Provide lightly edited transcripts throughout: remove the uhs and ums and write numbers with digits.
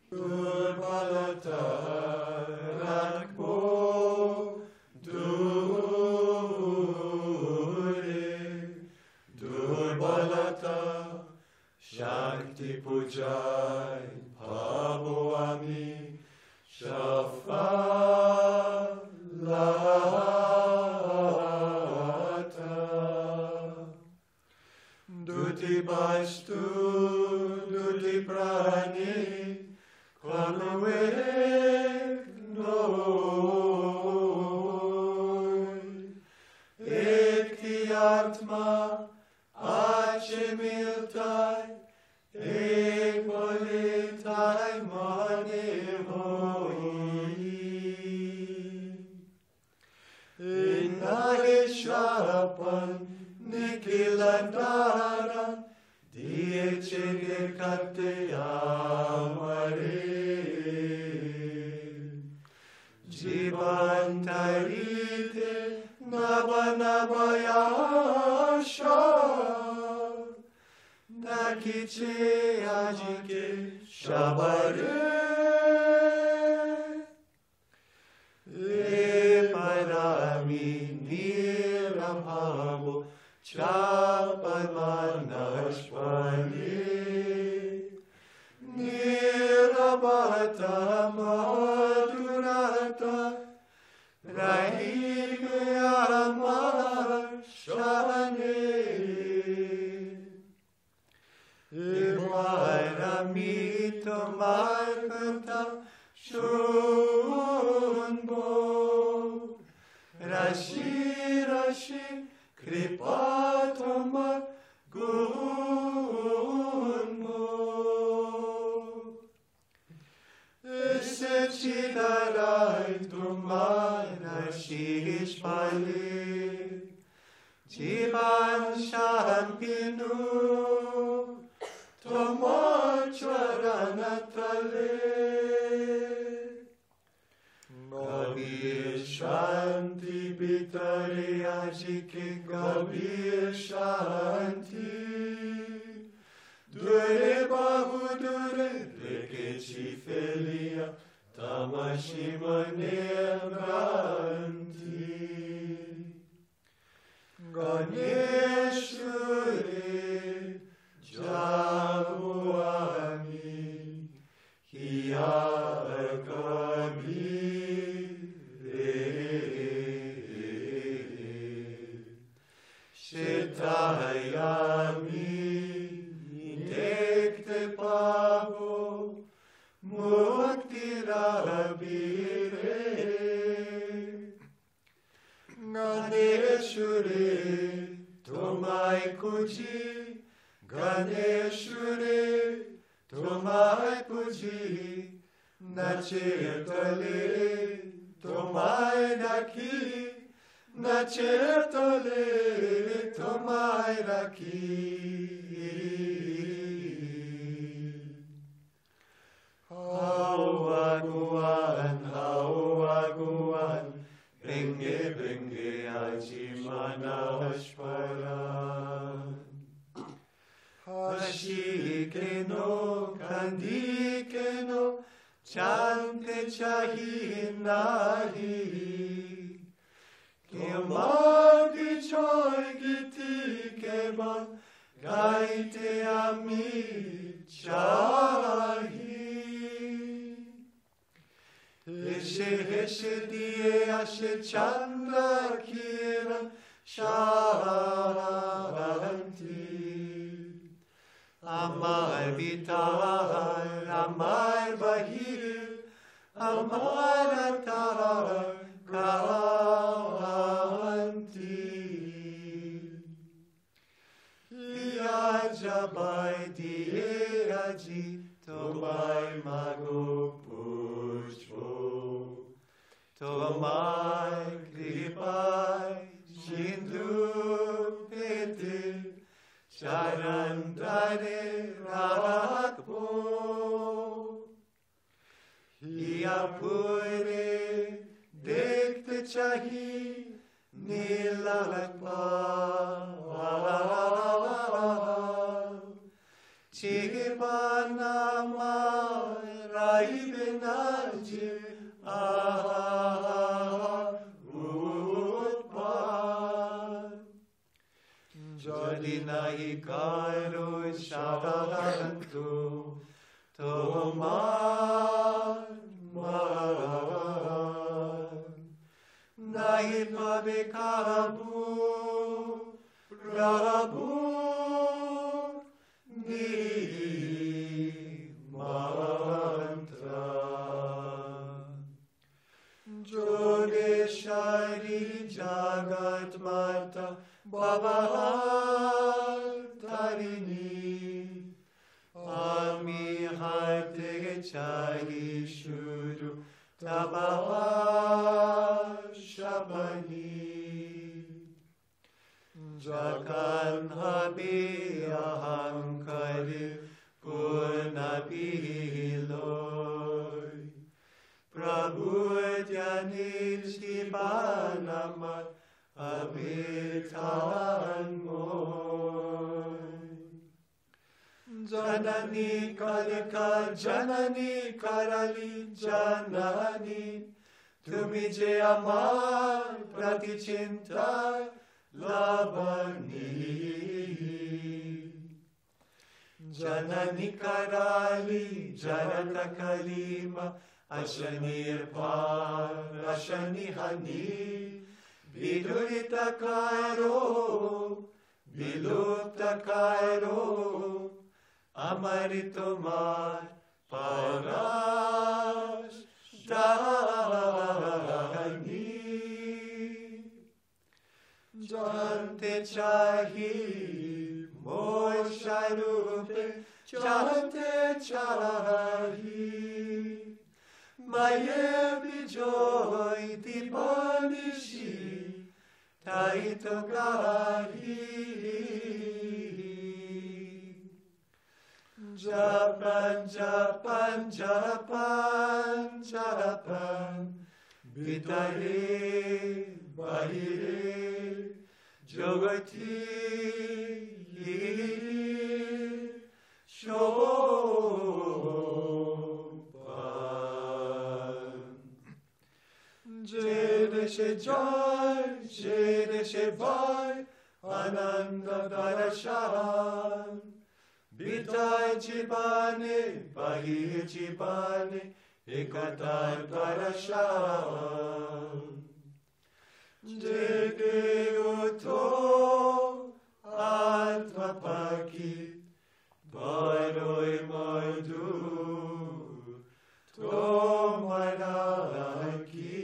Durbalata rakbo durbalata Shakti pujai bhavo ami shafalata Duti bastu duti prani Konowek noi Ekti atma Achemiltai Ekolitai manevoi Inageshwapan Nikilandara Diechege kate amare Jivantarite nabanabhayasha Nakiche ajike shabare Le parami nirabhavo chapamanashpani Nirabhata madurata Rahikayamar shane Imaramito markata shunbo Rashi rashi kripatama gunmo Sechidarai tumara shishpali Jivan shampinu Tomachvaranatale Gavir Shanti Pitari Ajike Gavir Shanti Dure Bahu Dure Rekechi Felia Tamashimane Branti Ganeshwari Jamuami Hiyakabire Shetayami Dekte Pavo Mukti Rabire Ganeshwari Tomai Kuji Ganeshwari Tomai Puji Nachetale Tomai Naki Nachetale Tomai Naki Hauaguan Benge Benge Ajimanashparan Hashikeno, Kandikeno, Chante Chahinahi, Kiamagi Choi Giti Keman, Gaite Ami Chahi. Heshe Heshe Die Ashe Chandra Kiran Shanti. Amar Vitar, Amar Bahir, Amar Atar Kanti. Yajabai Dieraji, Tobai Mago Pushpo, Tomai Kripai, Shindu Pete. Charandare Rakpo Yapure Dekte Chahi Nilakpa Chibanama nahi benaji utpan. Jadi nahi karo sharantu tomar maran. Nahi pabe karabu Rabu ni mantra Jogeshwari Jagat Mata Baba Tarini Ami Harte Chahi Shuru Tabaha Shabani Jakan habi ahankari punabiloi Prabhu Dyanil Shivanamat abitan moi Janani Kalika Janani Karali Janani Tumi je amar pratichinta Labani Janani Karali Janata Kalima Ashanir Par Ashani Hani Vidurita Kairo Vilupta Kairo Amaritomar Parash Dani Jante chahi Mosharupe Jante chahi Maye bijoy dipanishi Taito gahi Japan, Japan, Japan, Japan Bitare Bahire Jogati Shoban Jedeshe Joy, Jedeshe Vai Ananda Darashan Bitai Chibane, Bahir Chibane Ekatar Darashan Jege Uto Atmapaki Baroi Maidu Tomaraki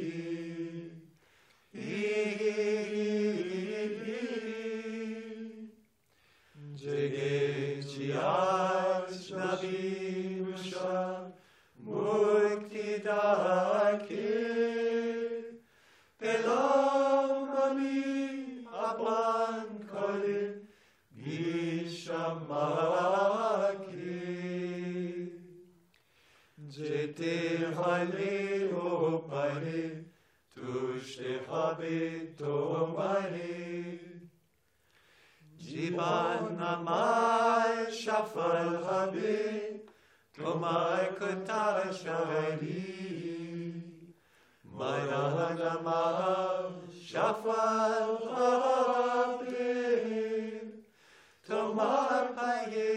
Jege Chiach Navinusha Mukti Dake Pelamami Apan Kale Vishamaki Jete Hale Opare Tushte Habe Tomare Jiban Namai Shafal Habe Tomai Kutar Shari Maranamah Shafal Habe Tomar Paye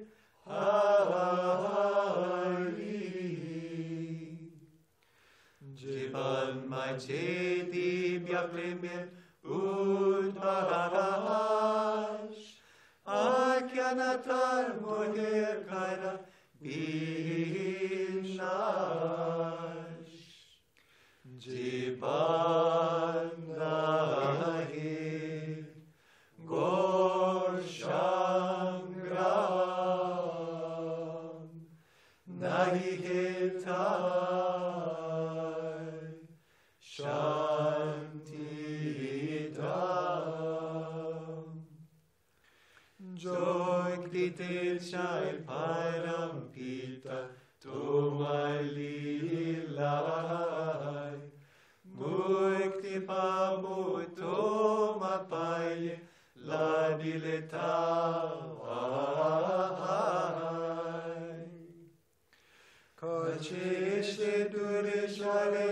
Hari Jiban Majedi Byaklimir Udbarash Akyanatar Moher Kara Binash Jiban Nahi Goshangram Nahi Hitai Shanti Dam Jogdi Chai Param Pita Tumalilai Mukti Pamuto Mapaye Ladiletai চেষ্টে দূরে চলে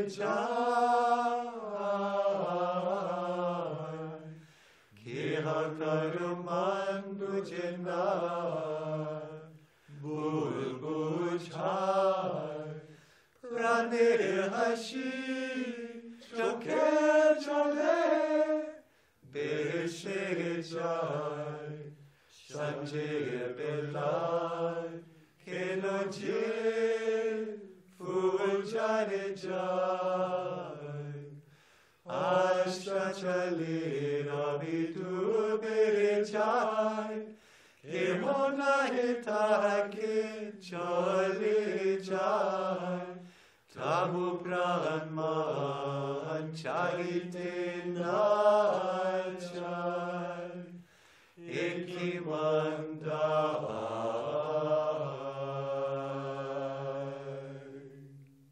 যায় কে হাকারো মান বুঝে না বুলবুল ছায় প্রাণের হাসি চোখে চলে ভেসে যায় সঞ্জের বেলায় কেন যে ফুল জানে যায় আশা চলে রবি ডুবে যায় কেমন তাকে চলে যায় তবু প্রাণ মান চাইতে না